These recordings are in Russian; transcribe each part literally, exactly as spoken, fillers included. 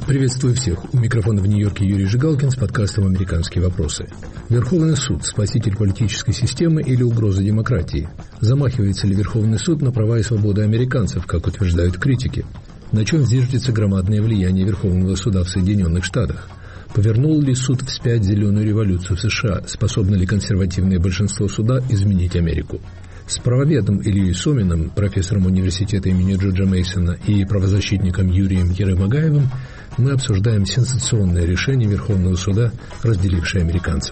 Приветствую всех. У микрофона в Нью-Йорке Юрий Жигалкин с подкастом «Американские вопросы». Верховный суд – спаситель политической системы или угроза демократии? Замахивается ли Верховный суд на права и свободы американцев, как утверждают критики? На чем зиждется громадное влияние Верховного суда в Соединенных Штатах? Повернул ли суд вспять зеленую революцию в США? Способно ли консервативное большинство суда изменить Америку? С правоведом Ильей Соминым, профессором университета имени Джорджа Мейсона, и правозащитником Юрием Еремагаевым мы обсуждаем сенсационное решение Верховного суда, разделившее американцев.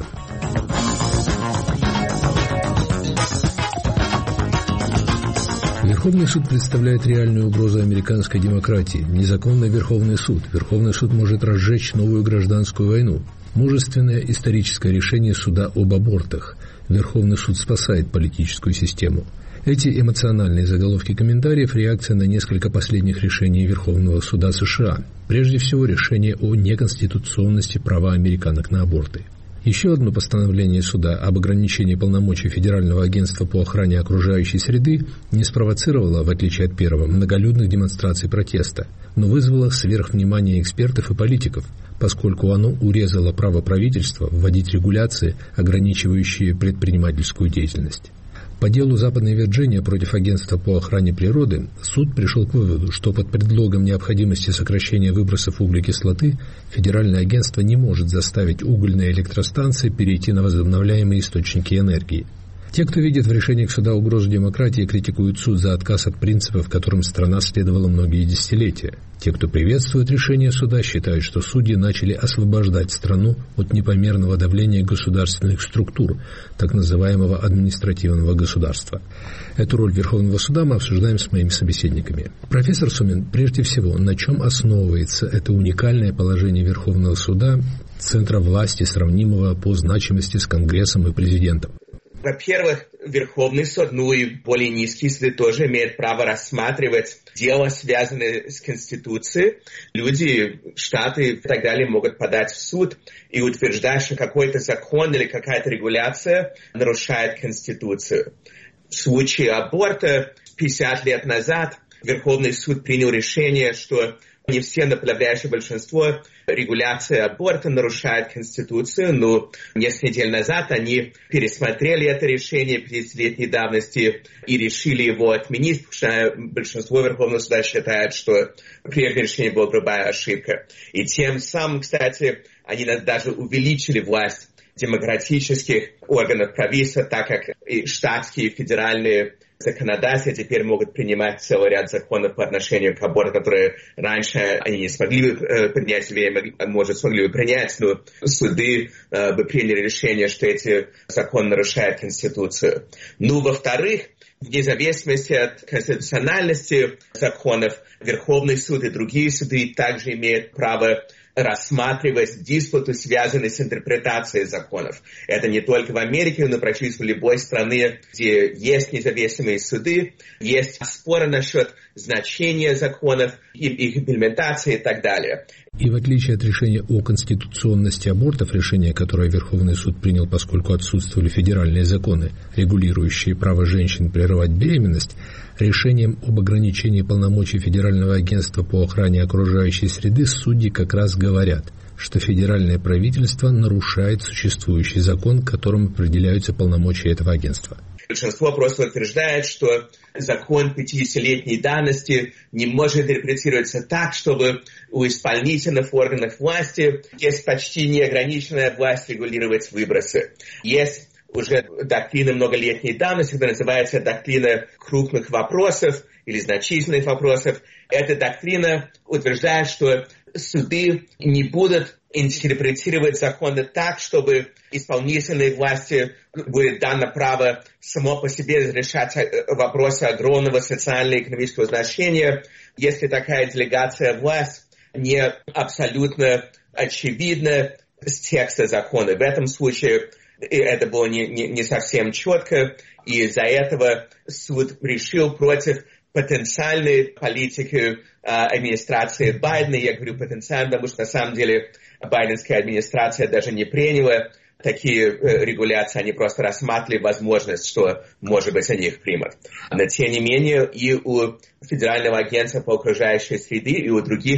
Верховный суд представляет реальную угрозу американской демократии. Незаконный Верховный суд. Верховный суд может разжечь новую гражданскую войну. Мужественное историческое решение суда об абортах. Верховный суд спасает политическую систему. Эти эмоциональные заголовки комментариев – реакция на несколько последних решений Верховного суда США. Прежде всего, решение о неконституционности права американок на аборты. Еще одно постановление суда об ограничении полномочий Федерального агентства по охране окружающей среды не спровоцировало, в отличие от первого, многолюдных демонстраций протеста, но вызвало сверхвнимание экспертов и политиков, поскольку оно урезало право правительства вводить регуляции, ограничивающие предпринимательскую деятельность. По делу Западной Вирджинии против агентства по охране природы суд пришел к выводу, что под предлогом необходимости сокращения выбросов углекислоты федеральное агентство не может заставить угольные электростанции перейти на возобновляемые источники энергии. Те, кто видит в решениях суда угрозу демократии, критикуют суд за отказ от принципов, которым страна следовала многие десятилетия. Те, кто приветствует решение суда, считают, что судьи начали освобождать страну от непомерного давления государственных структур, так называемого административного государства. Эту роль Верховного суда мы обсуждаем с моими собеседниками. Профессор Сомин, прежде всего, на чем основывается это уникальное положение Верховного суда, центра власти, сравнимого по значимости с Конгрессом и президентом? Во-первых, Верховный суд, ну и более низкие суды тоже имеют право рассматривать дела, связанные с Конституцией. Люди, штаты и так далее могут подать в суд и утверждать, что какой-то закон или какая-то регуляция нарушает Конституцию. В случае аборта пятьдесят лет назад Верховный суд принял решение, что не все, но подавляющее большинство регуляции аборта нарушает Конституцию, но несколько недель назад они пересмотрели это решение пятидесятилетней давности и решили его отменить, потому что большинство Верховного суда считает, что прежнее решение была грубая ошибка. И тем самым, кстати, они даже увеличили власть демократических органов правительства, так как и штатские, и федеральные законодатели теперь могут принимать целый ряд законов по отношению к аборту, которые раньше они не смогли бы э, принять, или, может, смогли бы принять, но суды э, бы приняли решение, что эти законы нарушают Конституцию. Ну, во-вторых, вне зависимости от конституциональности законов, Верховный суд и другие суды также имеют право рассматривать диспуты, связанные с интерпретацией законов. Это не только в Америке, но практически в любой стране, где есть независимые суды, есть споры насчет значения законов, их имплементации и так далее. И в отличие от решения о конституционности абортов, решение, которое Верховный суд принял, поскольку отсутствовали федеральные законы, регулирующие право женщин прерывать беременность, решением об ограничении полномочий Федерального агентства по охране окружающей среды судьи как раз говорят, что федеральное правительство нарушает существующий закон, которым определяются полномочия этого агентства. Большинство просто утверждает, что закон пятидесятилетней давности не может интерпретироваться так, чтобы у исполнительных органов власти есть почти неограниченная власть регулировать выбросы. Есть уже доктрина многолетней давности, которая называется доктрина крупных вопросов или значительных вопросов. Эта доктрина утверждает, что суды не будут интерпретировать законы так, чтобы исполнительной власти будет дано право само по себе решать вопросы огромного социально-экономического значения, если такая делегация власти не абсолютно очевидна с текста закона. В этом случае это было не, не, не совсем четко, и из-за этого суд решил против потенциальной политики э, администрации Байдена. Я говорю потенциально, потому что на самом деле байденская администрация даже не приняла такие э, регуляции, они просто рассматривали возможность, что, может быть, они их примут. Но, тем не менее, и у Федерального агентства по окружающей среде, и у других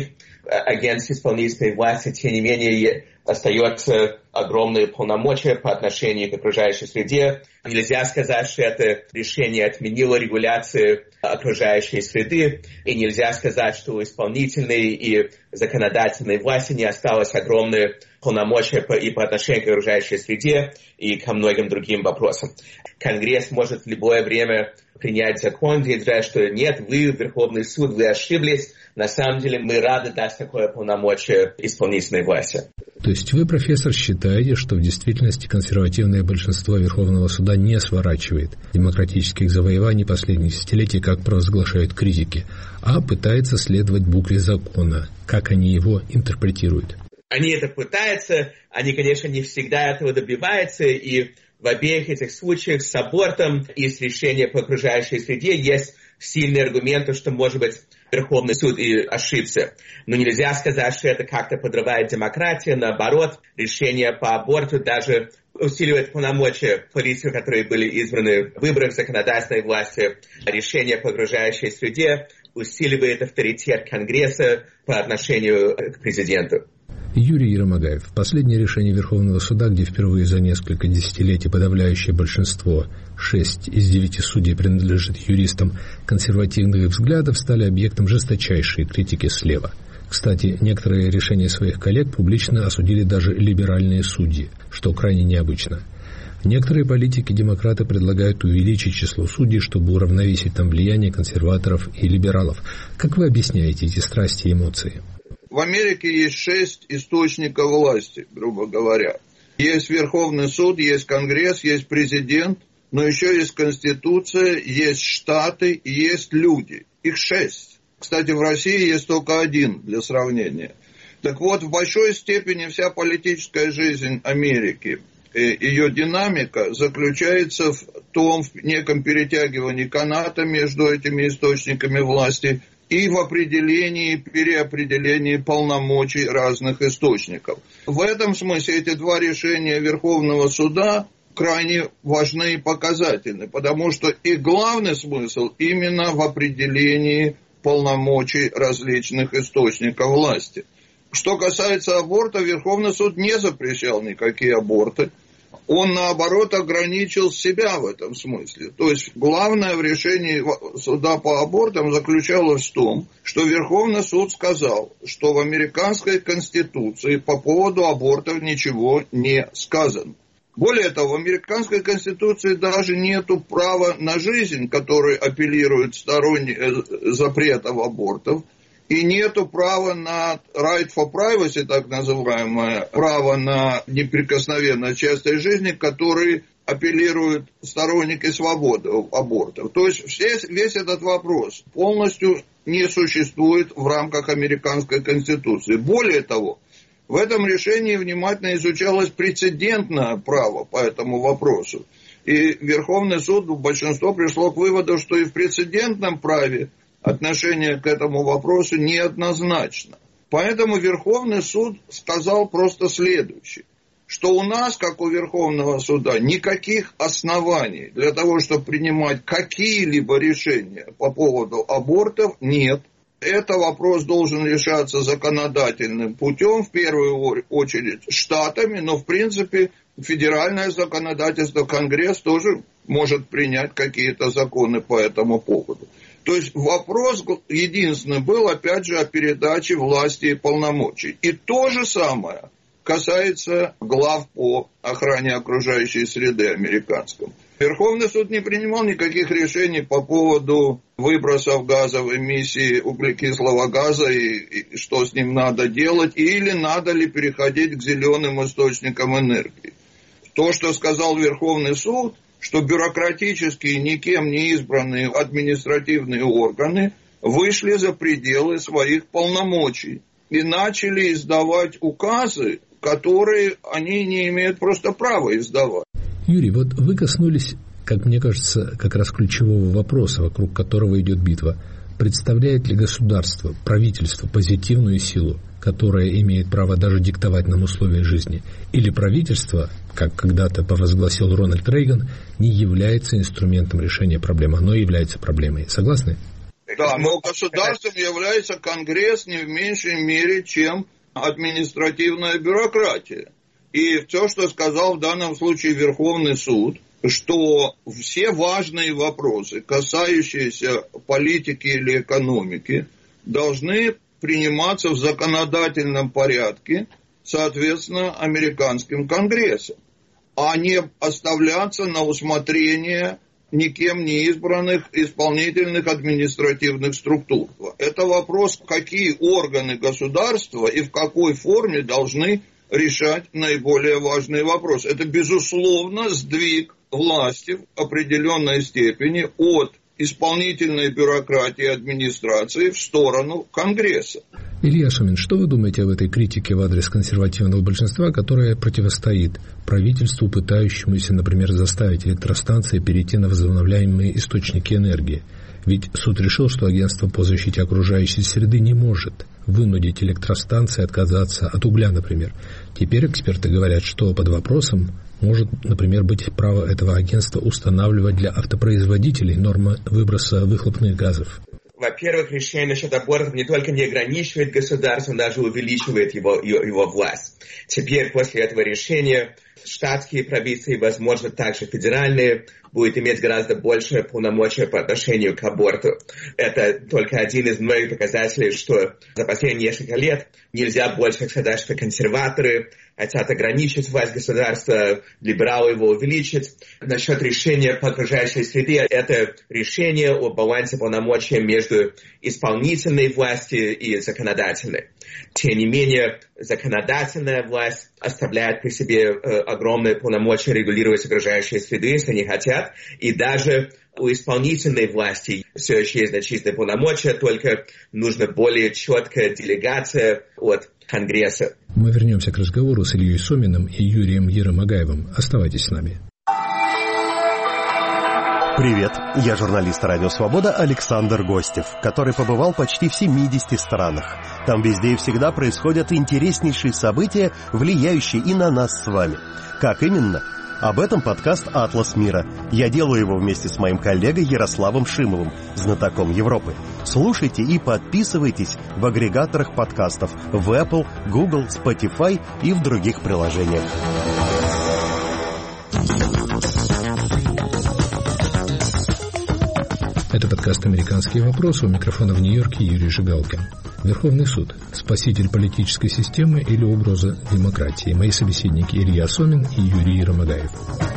агентств исполнительной власти, тем не менее, остается огромные полномочия по отношению к окружающей среде. Нельзя сказать, что это решение отменило регуляцию окружающей среды, и нельзя сказать, что у исполнительной и законодательной власти не осталось огромные полномочия по, и по отношению к окружающей среде, и ко многим другим вопросам. Конгресс может в любое время принять закон, где говорят, что нет, вы, Верховный суд, вы ошиблись. На самом деле мы рады дать такое полномочие исполнительной власти. То есть вы, профессор, считаете, что в действительности консервативное большинство Верховного суда не сворачивает демократических завоеваний последних десятилетий, как провозглашают критики, а пытается следовать букве закона, как они его интерпретируют? Они это пытаются, они, конечно, не всегда этого добиваются, и в обеих этих случаях с абортом и с решением по окружающей среде есть сильные аргументы, что, может быть, Верховный суд и ошибся. Но нельзя сказать, что это как-то подрывает демократию. Наоборот, решение по аборту даже усиливает полномочия полиции, которые были избраны в выборах законодательной власти. Решение по окружающей среде усиливает авторитет Конгресса по отношению к президенту. Юрий Еромагаев. Последнее решение Верховного суда, где впервые за несколько десятилетий подавляющее большинство, шесть из девяти судей, принадлежит юристам консервативных взглядов, стали объектом жесточайшей критики слева. Кстати, некоторые решения своих коллег публично осудили даже либеральные судьи, что крайне необычно. Некоторые политики-демократы предлагают увеличить число судей, чтобы уравновесить там влияние консерваторов и либералов. Как вы объясняете эти страсти и эмоции? В Америке есть шесть источников власти, грубо говоря. Есть Верховный суд, есть Конгресс, есть президент, но еще есть Конституция, есть штаты и есть люди. Их шесть. Кстати, в России есть только один для сравнения. Так вот, в большой степени вся политическая жизнь Америки, ее динамика заключается в том, в неком перетягивании каната между этими источниками власти и в определении, переопределении полномочий разных источников. В этом смысле эти два решения Верховного суда крайне важны и показательны, потому что их главный смысл именно в определении полномочий различных источников власти. Что касается аборта, Верховный суд не запрещал никакие аборты. Он, наоборот, ограничил себя в этом смысле. То есть, главное в решении суда по абортам заключалось в том, что Верховный суд сказал, что в американской конституции по поводу абортов ничего не сказано. Более того, в американской конституции даже нету права на жизнь, который апеллирует сторонникам запретов абортов. И нету права на right for privacy, так называемое, право на неприкосновенность частной жизни, который апеллируют сторонники свободы абортов. То есть весь, весь этот вопрос полностью не существует в рамках американской конституции. Более того, в этом решении внимательно изучалось прецедентное право по этому вопросу. И Верховный суд, большинство пришло к выводу, что и в прецедентном праве отношение к этому вопросу неоднозначно. Поэтому Верховный суд сказал просто следующее, что у нас, как у Верховного суда, никаких оснований для того, чтобы принимать какие-либо решения по поводу абортов, нет. Это вопрос должен решаться законодательным путем, в первую очередь штатами, но в принципе федеральное законодательство, Конгресс тоже может принять какие-то законы по этому поводу. То есть вопрос единственный был, опять же, о передаче власти и полномочий. И то же самое касается глав по охране окружающей среды американском. Верховный суд не принимал никаких решений по поводу выбросов газов, эмиссии углекислого газа и, и что с ним надо делать, или надо ли переходить к зеленым источникам энергии. То, что сказал Верховный суд, что бюрократические, никем не избранные административные органы вышли за пределы своих полномочий и начали издавать указы, которые они не имеют просто права издавать. Юрий, вот вы коснулись, как мне кажется, как раз ключевого вопроса, вокруг которого идет битва. Представляет ли государство, правительство позитивную силу, которая имеет право даже диктовать нам условия жизни? Или правительство, как когда-то провозгласил Рональд Рейган, не является инструментом решения проблемы, оно является проблемой? Согласны? Да, но государством является Конгресс не в меньшей мере, чем административная бюрократия. И все, что сказал в данном случае Верховный суд, что все важные вопросы, касающиеся политики или экономики, должны приниматься в законодательном порядке, соответственно, американским Конгрессом, а не оставляться на усмотрение никем не избранных исполнительных административных структур. Это вопрос, какие органы государства и в какой форме должны решать наиболее важные вопросы. Это, безусловно, сдвиг власти в определенной степени от исполнительной бюрократии и администрации в сторону Конгресса. Илья Сомин, что вы думаете об этой критике в адрес консервативного большинства, которая противостоит правительству, пытающемуся, например, заставить электростанции перейти на возобновляемые источники энергии? Ведь суд решил, что агентство по защите окружающей среды не может вынудить электростанции отказаться от угля, например. Теперь эксперты говорят, что под вопросом может, например, быть право этого агентства устанавливать для автопроизводителей нормы выброса выхлопных газов. Во-первых, решение насчет абортов не только не ограничивает государство, но даже увеличивает его, его власть. Теперь после этого решения штатские провинции, возможно, также федеральные, будет иметь гораздо большее полномочия по отношению к аборту. Это только один из многих показателей, что за последние несколько лет нельзя больше сказать, что консерваторы хотят ограничить власть государства, либералы его увеличить. Насчет решения по окружающей среде, это решение о балансе полномочий между исполнительной властью и законодательной. Тем не менее, законодательная власть оставляет при себе э, огромные полномочия регулировать окружающую среду, если не хотят. И даже у исполнительной власти все еще есть значительные полномочия, только нужна более четкая делегация от Конгресса. Мы вернемся к разговору с Ильей Соминым и Юрием Еромагаевым. Оставайтесь с нами. Привет, я журналист «Радио Свобода» Александр Гостев, который побывал почти в семидесяти странах. Там везде и всегда происходят интереснейшие события, влияющие и на нас с вами. Как именно? Об этом подкаст «Атлас мира». Я делаю его вместе с моим коллегой Ярославом Шимовым, знатоком Европы. Слушайте и подписывайтесь в агрегаторах подкастов в Apple, Google, Spotify и в других приложениях. Это подкаст «Американские вопросы». У микрофона в Нью-Йорке Юрий Жигалкин. Верховный суд. Спаситель политической системы или угроза демократии? Мои собеседники Илья Сомин и Юрий Еромагаев.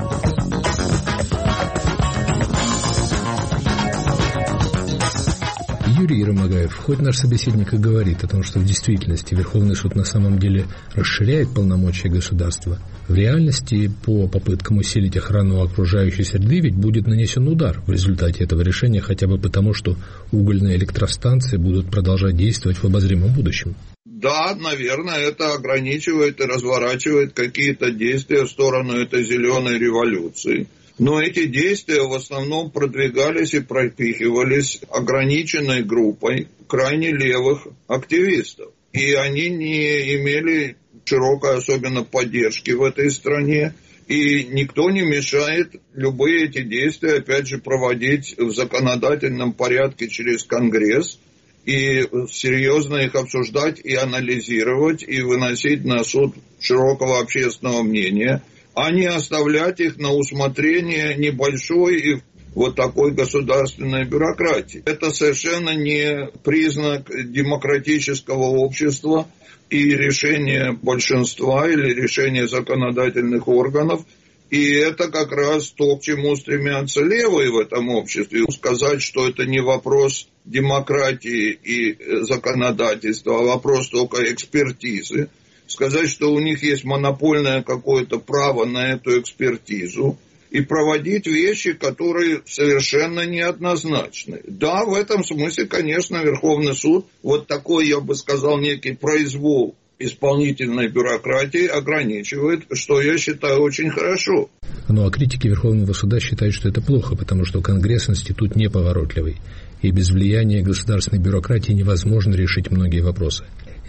Юрий Еромагаев, хоть наш собеседник и говорит о том, что в действительности Верховный суд на самом деле расширяет полномочия государства, в реальности по попыткам усилить охрану окружающей среды ведь будет нанесен удар в результате этого решения, хотя бы потому, что угольные электростанции будут продолжать действовать в обозримом будущем. Да, наверное, это ограничивает и разворачивает какие-то действия в сторону этой зеленой революции. Но эти действия в основном продвигались и пропихивались ограниченной группой крайне левых активистов. И они не имели широкой особенно поддержки в этой стране. И никто не мешает любые эти действия, опять же, проводить в законодательном порядке через Конгресс. И серьезно их обсуждать и анализировать, и выносить на суд широкого общественного мнения, а не оставлять их на усмотрение небольшой и вот такой государственной бюрократии. Это совершенно не признак демократического общества и решение большинства или решение законодательных органов. И это как раз то, к чему стремятся левые в этом обществе. Сказать, что это не вопрос демократии и законодательства, а вопрос только экспертизы. Сказать, что у них есть монопольное какое-то право на эту экспертизу и проводить вещи, которые совершенно неоднозначны. Да, в этом смысле, конечно, Верховный суд, вот такой, я бы сказал, некий произвол исполнительной бюрократии ограничивает, что я считаю очень хорошо. Ну а критики Верховного суда считают, что это плохо, потому что Конгресс институт неповоротливый, и без влияния государственной бюрократии невозможно решить многие вопросы.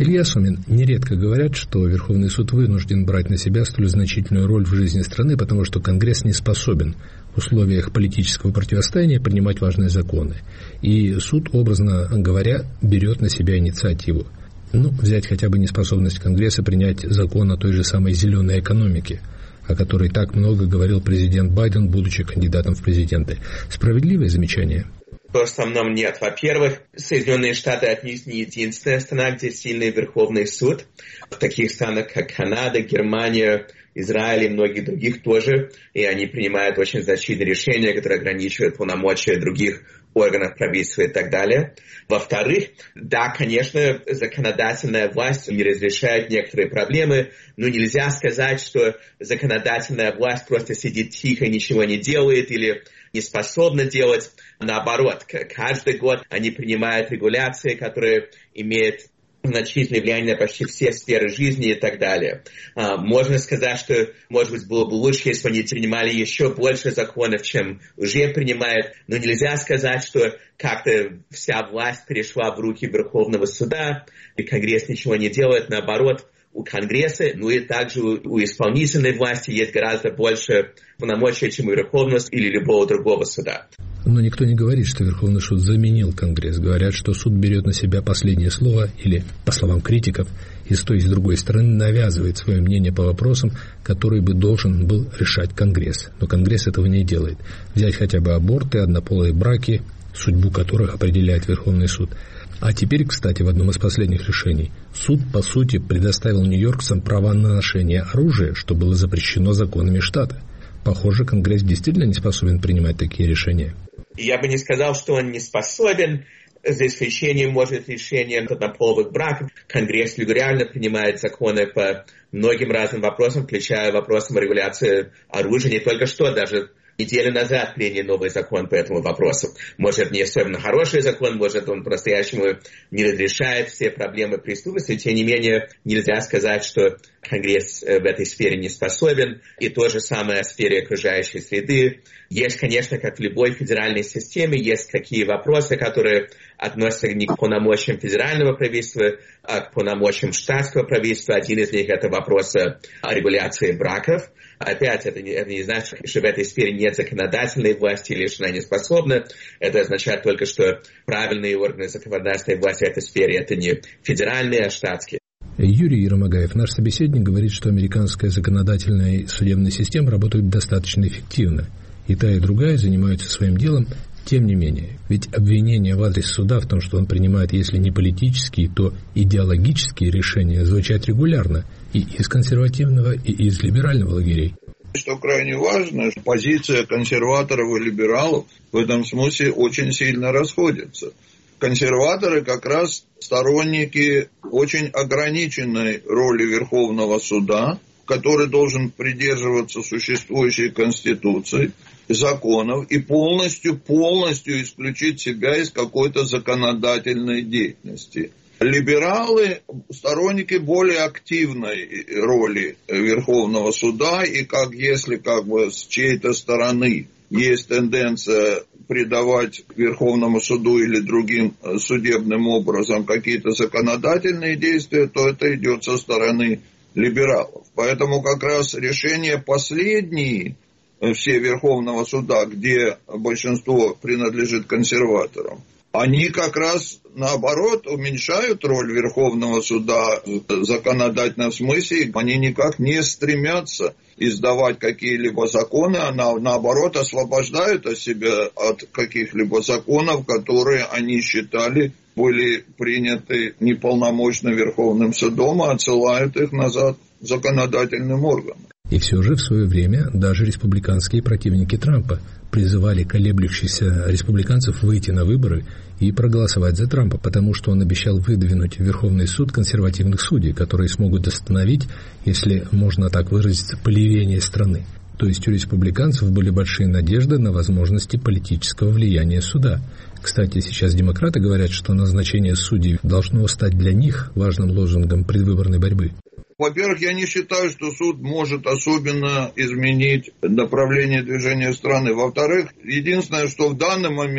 Илья Сомин: нередко говорят, что Верховный суд вынужден брать на себя столь значительную роль в жизни страны, потому что Конгресс не способен в условиях политического противостояния принимать важные законы. И суд, образно говоря, берет на себя инициативу. Ну, взять хотя бы неспособность Конгресса принять закон о той же самой зеленой экономике, о которой так много говорил президент Байден, будучи кандидатом в президенты. Справедливое замечание? В основном нет. Во-первых, Соединенные Штаты отнюдь не единственная страна, где сильный Верховный суд. В таких странах, как Канада, Германия, Израиль и многих других тоже. И они принимают очень значительные решения, которые ограничивают полномочия других органов правительства и так далее. Во-вторых, да, конечно, законодательная власть не разрешает некоторые проблемы, но нельзя сказать, что законодательная власть просто сидит тихо, ничего не делает или не способна делать. Наоборот, каждый год они принимают регуляции, которые имеют значительное влияние на почти все сферы жизни и так далее. А, можно сказать, что, может быть, было бы лучше, если бы они принимали еще больше законов, чем уже принимают, но нельзя сказать, что как-то вся власть перешла в руки Верховного суда, и Конгресс ничего не делает. Наоборот, у Конгресса, ну и также у, у исполнительной власти есть гораздо больше полномочий, чем у Верховного или любого другого суда. Но никто не говорит, что Верховный суд заменил Конгресс. Говорят, что суд берет на себя последнее слово или, по словам критиков, и с той и с другой стороны навязывает свое мнение по вопросам, которые бы должен был решать Конгресс. Но Конгресс этого не делает. Взять хотя бы аборты, однополые браки, судьбу которых определяет Верховный суд. А теперь, кстати, в одном из последних решений суд, по сути, предоставил нью-йоркцам права на ношение оружия, что было запрещено законами штата. Похоже, Конгресс действительно не способен принимать такие решения. Я бы не сказал, что он не способен, за исключением, может, решения однополых браков. Конгресс регулярно принимает законы по многим разным вопросам, включая вопросы регуляции оружия. Не только что, даже неделю назад приняли новый закон по этому вопросу. Может, это не особенно хороший закон, может, он по-настоящему не разрешает все проблемы преступности. Тем не менее, нельзя сказать, что Конгресс в этой сфере не способен. И то же самое в сфере окружающей среды. Есть, конечно, как в любой федеральной системе, есть какие вопросы, которые относятся не к полномочиям федерального правительства, а к полномочиям штатского правительства. Один из них — это вопрос о регуляции браков. Опять, это не, это не значит, что в этой сфере нет законодательной власти или что она не способна. Это означает только, что правильные органы законодательной власти в этой сфере — это не федеральные, а штатские. Юрий Еромагаев, наш собеседник, говорит, что американская законодательная и судебная система работают достаточно эффективно. И та, и другая занимаются своим делом. Тем не менее, ведь обвинения в адрес суда в том, что он принимает, если не политические, то идеологические решения, звучат регулярно и из консервативного, и из либерального лагерей. Что крайне важно, позиция консерваторов и либералов в этом смысле очень сильно расходится. Консерваторы как раз сторонники очень ограниченной роли Верховного суда, который должен придерживаться существующей Конституции, законов и полностью, полностью исключить себя из какой-то законодательной деятельности. Либералы – сторонники более активной роли Верховного суда, и как если как бы с чьей-то стороны есть тенденция придавать Верховному суду или другим судебным образом какие-то законодательные действия, то это идет со стороны либералов. Поэтому как раз решения последние, все Верховного суда, где большинство принадлежит консерваторам, они как раз наоборот уменьшают роль Верховного суда в законодательном смысле. Они никак не стремятся издавать какие-либо законы, а наоборот освобождают себя от каких-либо законов, которые они считали были приняты неполномочно Верховным судом, а отсылают их назад законодательным органам. И все же в свое время даже республиканские противники Трампа призывали колеблющихся республиканцев выйти на выборы и проголосовать за Трампа, потому что он обещал выдвинуть в Верховный суд консервативных судей, которые смогут остановить, если можно так выразиться, поливение страны. То есть у республиканцев были большие надежды на возможности политического влияния суда. Кстати, сейчас демократы говорят, что назначение судей должно стать для них важным лозунгом предвыборной борьбы. Во-первых, я не считаю, что суд может особенно изменить направление движения страны. Во-вторых, единственное, что в данный момент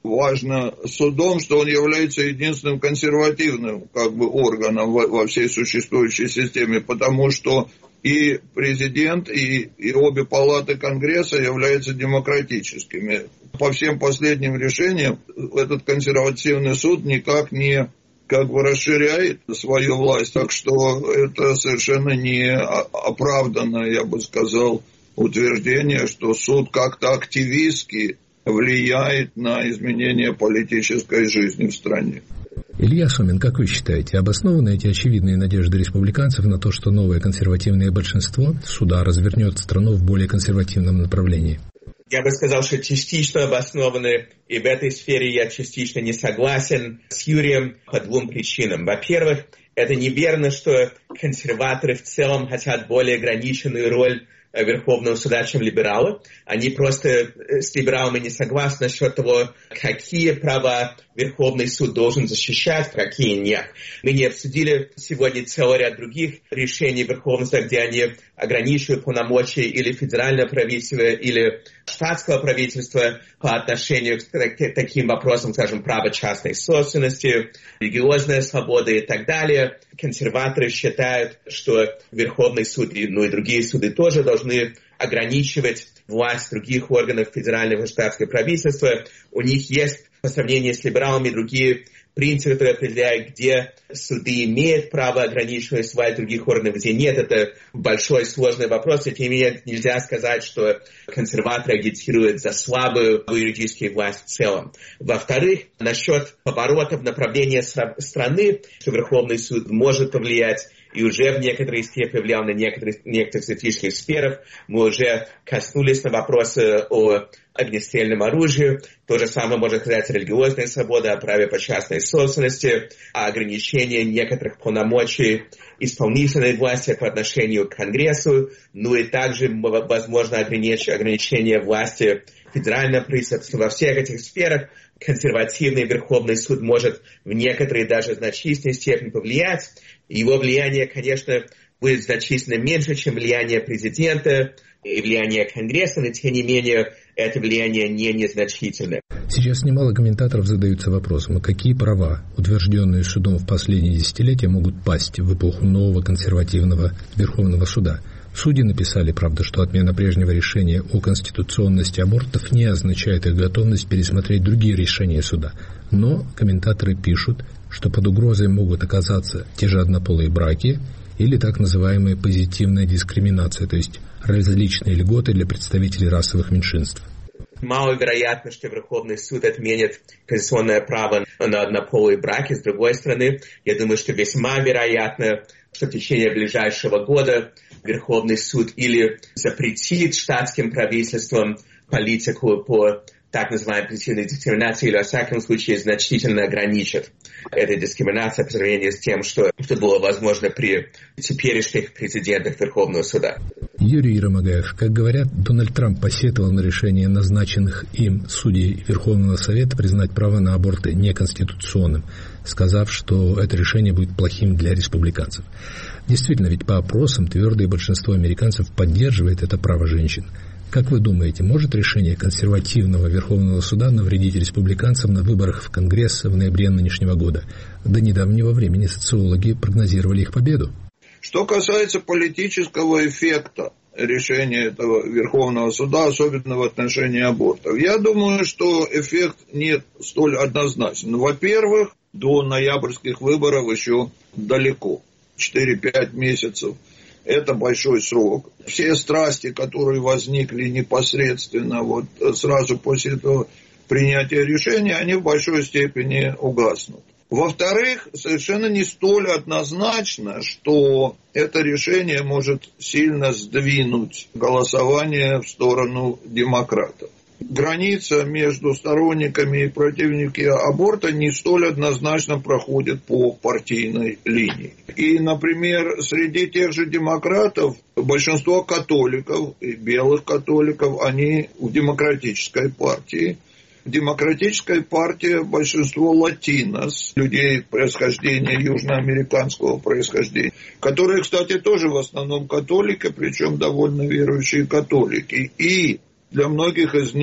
важно судом, что он является единственным консервативным как бы органом во, во всей существующей системе, потому что и президент, и, и обе палаты Конгресса являются демократическими. По всем последним решениям этот консервативный суд никак не как бы расширяет свою власть, так что это совершенно не оправданное, я бы сказал, утверждение, что суд как-то активистски влияет на изменение политической жизни в стране. Илья Сомин, как вы считаете, обоснованы эти очевидные надежды республиканцев на то, что новое консервативное большинство суда развернет страну в более консервативном направлении? Я бы сказал, что частично обоснованы, и в этой сфере я частично не согласен с Юрием по двум причинам. Во-первых, это неверно, что консерваторы в целом хотят более ограниченную роль Верховного суда, чем либералы. Они просто с либералами не согласны насчет того, какие права Верховный суд должен защищать, какие нет. Мы не обсудили сегодня целый ряд других решений Верховного суда, где они ограничивают полномочия или федерального правительства, или штатского правительства по отношению к таким вопросам, скажем, право частной собственности, религиозная свобода и так далее. Консерваторы считают, что Верховный суд, ну и другие суды тоже должны ограничивать власть других органов федерального и штатского правительства. У них есть, по сравнению с либералами, другие принципы, которые определяют, где суды имеют право ограничивать власть других органов, где нет. Это большой сложный вопрос, и тем не менее нельзя сказать, что консерваторы агитируют за слабую юридическую власть в целом. Во-вторых, насчет поворотов направления страны, что Верховный суд может повлиять, и уже в некоторой степени повлиял на некоторых, некоторых стратегических сферах. Мы уже коснулись на вопросы о огнестрельном оружии. То же самое можно сказать о религиозной свободе, о праве по частной собственности, о ограничении некоторых полномочий исполнительной власти по отношению к Конгрессу, ну и также возможно ограничение власти федерального правительства. Во всех этих сферах консервативный Верховный суд может в некоторой даже значительной степени повлиять. Его влияние, конечно, будет значительно меньше, чем влияние президента и влияние Конгресса, но тем не менее это влияние не незначительное. Сейчас немало комментаторов задаются вопросом, а какие права, утвержденные судом в последние десятилетия, могут пасть в эпоху нового консервативного Верховного суда. Судьи написали, правда, что отмена прежнего решения о конституционности абортов не означает их готовность пересмотреть другие решения суда. Но комментаторы пишут, что под угрозой могут оказаться те же однополые браки или так называемая позитивная дискриминация, то есть различные льготы для представителей расовых меньшинств. Маловероятно, что Верховный суд отменит конституционное право на однополые браки. С другой стороны, я думаю, что весьма вероятно, что в течение ближайшего года Верховный суд или запретит штатским правительствам политику по так называемой позитивной дискриминации, или, во всяком случае, значительно ограничит эту дискриминацию по сравнению с тем, что, что было возможно при теперешних президентах Верховного суда. Юрий Еромагаев, как говорят, Дональд Трамп посетовал на решение назначенных им судей Верховного Совета признать право на аборты неконституционным, сказав, что это решение будет плохим для республиканцев. Действительно, ведь по опросам твердое большинство американцев поддерживает это право женщин. Как вы думаете, может решение консервативного Верховного суда навредить республиканцам на выборах в Конгресс в ноябре нынешнего года? До недавнего времени социологи прогнозировали их победу. Что касается политического эффекта решения этого Верховного суда, особенно в отношении абортов, я думаю, что эффект не столь однозначен. Во-первых, до ноябрьских выборов еще далеко, четыре-пять месяцев. Это большой срок. Все страсти, которые возникли непосредственно вот сразу после этого принятия решения, они в большой степени угаснут. Во-вторых, совершенно не столь однозначно, что это решение может сильно сдвинуть голосование в сторону демократов. Граница между сторонниками и противниками аборта не столь однозначно проходит по партийной линии. И, например, среди тех же демократов большинство католиков, и белых католиков, они в демократической партии. В демократической партии большинство латинос, людей происхождения, южноамериканского происхождения, которые, кстати, тоже в основном католики, причем довольно верующие католики. И для многих из них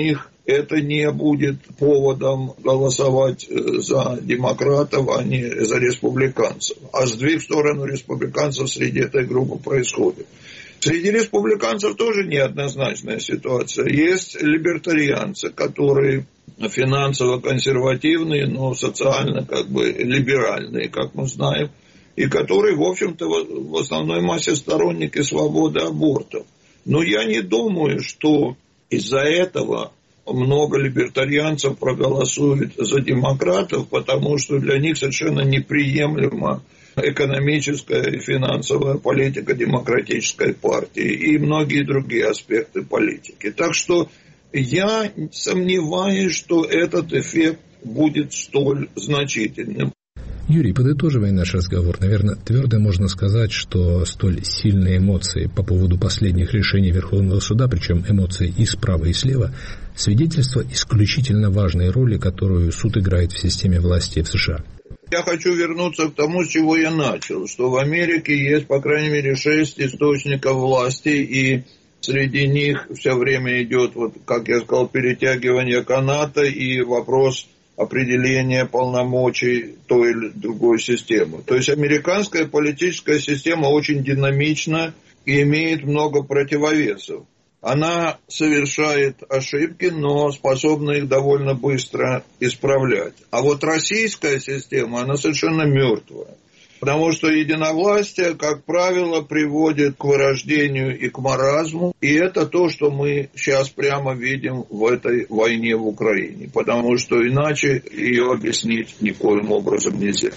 это не будет поводом голосовать за демократов, а не за республиканцев. А сдвиг в сторону республиканцев среди этой группы происходит. Среди республиканцев тоже неоднозначная ситуация. Есть либертарианцы, которые финансово консервативные, но социально как бы либеральные, как мы знаем, и которые, в общем-то, в основной массе сторонники свободы абортов. Но я не думаю, что из-за этого много либертарианцев проголосуют за демократов, потому что для них совершенно неприемлема экономическая и финансовая политика демократической партии и многие другие аспекты политики. Так что я сомневаюсь, что этот эффект будет столь значительным. Юрий, подытоживая наш разговор, наверное, твердо можно сказать, что столь сильные эмоции по поводу последних решений Верховного суда, причем эмоции и справа, и слева, свидетельство исключительно важной роли, которую суд играет в системе власти в США. Я хочу вернуться к тому, с чего я начал, что в Америке есть, по крайней мере, шесть источников власти, и среди них все время идет, вот, как я сказал, перетягивание каната и вопрос определения полномочий той или другой системы. То есть американская политическая система очень динамична и имеет много противовесов. Она совершает ошибки, но способна их довольно быстро исправлять. А вот российская система, она совершенно мертвая. Потому что единовластие, как правило, приводит к вырождению и к маразму. И это то, что мы сейчас прямо видим в этой войне в Украине. Потому что иначе ее объяснить никоим образом нельзя.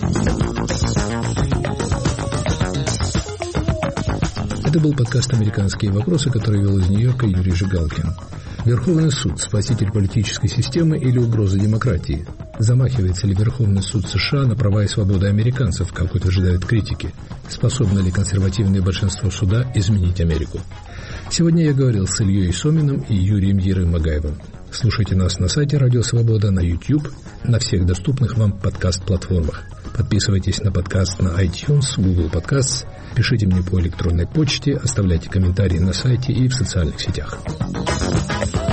Это был подкаст «Американские вопросы», который вел из Нью-Йорка Юрий Жигалкин. Верховный суд – спаситель политической системы или угроза демократии? Замахивается ли Верховный суд США на права и свободы американцев, как утверждают критики? Способно ли консервативное большинство суда изменить Америку? Сегодня я говорил с Ильей Соминым и Юрием Ерым-Магаевым. Слушайте нас на сайте Радио Свобода, на YouTube, на всех доступных вам подкаст-платформах. Подписывайтесь на подкаст на iTunes, Google Podcasts, пишите мне по электронной почте, оставляйте комментарии на сайте и в социальных сетях.